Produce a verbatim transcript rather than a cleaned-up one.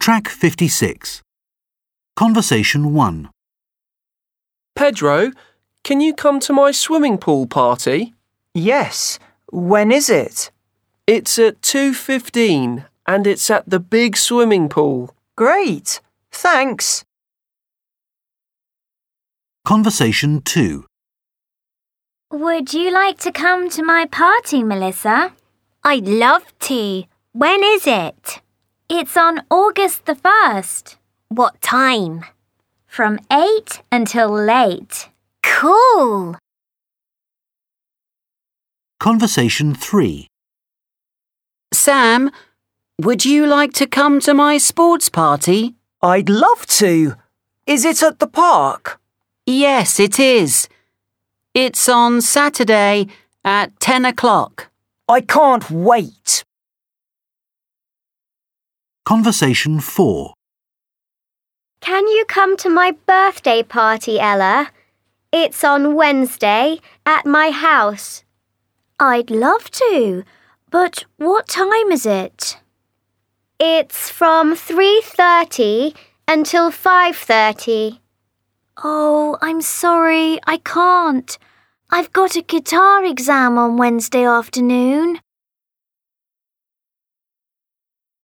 Track fifty-six. Conversation one. Pedro, can you come to my swimming pool party? Yes. When is it? It's at two fifteen and it's at the big swimming pool. Great. Thanks. Conversation two. Would you like to come to my party, Melissa? I'd love to. When is it? It's on August the first. What time? From eight until late. Cool! Conversation three. Sam, would you like to come to my sports party? I'd love to. Is it at the park? Yes, it is. It's on Saturday at ten o'clock. I can't wait. Conversation four. Can you come to my birthday party, Ella? It's on Wednesday at my house. I'd love to, but what time is it? It's from three thirty until five thirty. Oh, I'm sorry, I can't. I've got a guitar exam on Wednesday afternoon.